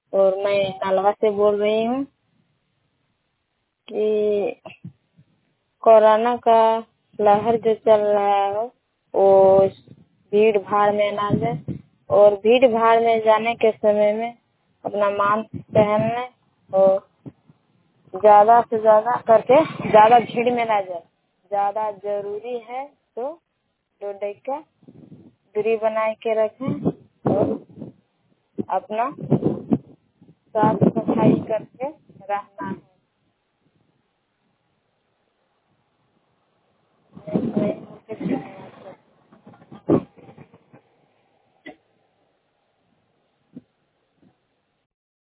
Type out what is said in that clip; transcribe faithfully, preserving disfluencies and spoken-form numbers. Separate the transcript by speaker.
Speaker 1: और मैं नलवा से बोल रही हूँ कि कोरोना का लहर जो चल रहा है वो भीड़ भाड़ में ना जाए, और भीड़ भाड़ में जाने के समय में अपना मास्क पहनने और ज्यादा से ज्यादा करके ज्यादा भीड़ में ना जाए। ज्यादा जरूरी है तो दो डेगा दूरी बना के रखें और अपना साफ सफाई करके रहना है।